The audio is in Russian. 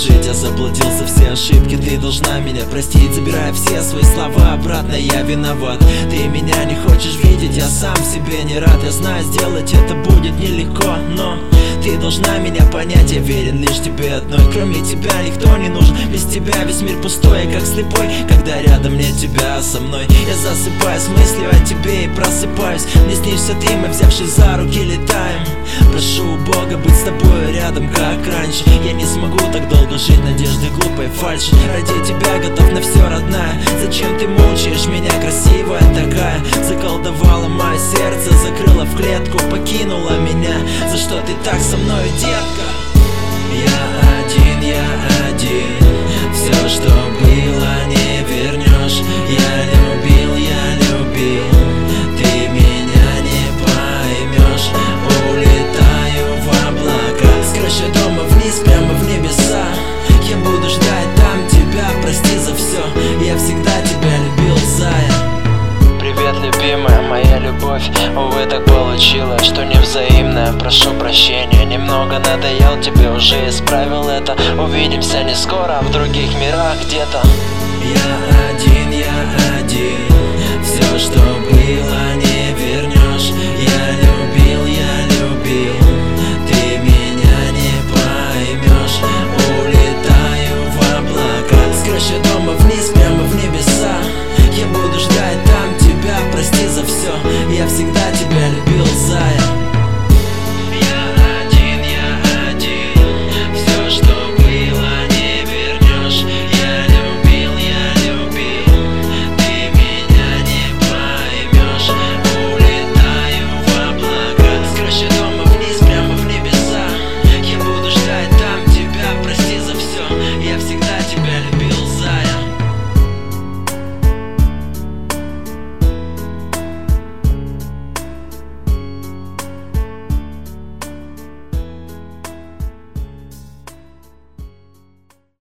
жить. Я заблудился, все ошибки ты должна меня простить. Забирая все свои слова обратно, я виноват. Ты меня не хочешь видеть, я сам себе не рад. Я знаю, сделать это будет нелегко, но ты должна меня понять. Я верен лишь тебе одной, кроме тебя никто не нужен. Без тебя весь мир пустой, я как слепой, когда рядом нет тебя со мной. Я засыпаюсь мыслью о тебе и просыпаюсь. Мне снишься ты, мы взявшись за руки летаем. Прошу у Бога быть с тобой рядом, как раньше. Я не смогу так долго жить надеждой глупой фальши. Ради тебя готов на все, родная. Зачем ты мучаешь меня, красивая такая? Заколдовала мое сердце, закрыла в клетку, покинула меня. За что ты так со мной, детка? Я один, все, что было, не вернешь. Я любил, ты меня не поймешь. Улетаю в облака, с крыши дома вниз, прямо в небеса. Я буду ждать там тебя, прости за все. Я всегда тебя любил, зая. Привет, любимая, моя любовь. Увы, так получилось, что невзаимная. Прошу прощения, немного надоел тебе, уже исправил это. Увидимся не скоро, в других мирах где-то. Я один, все, что было, не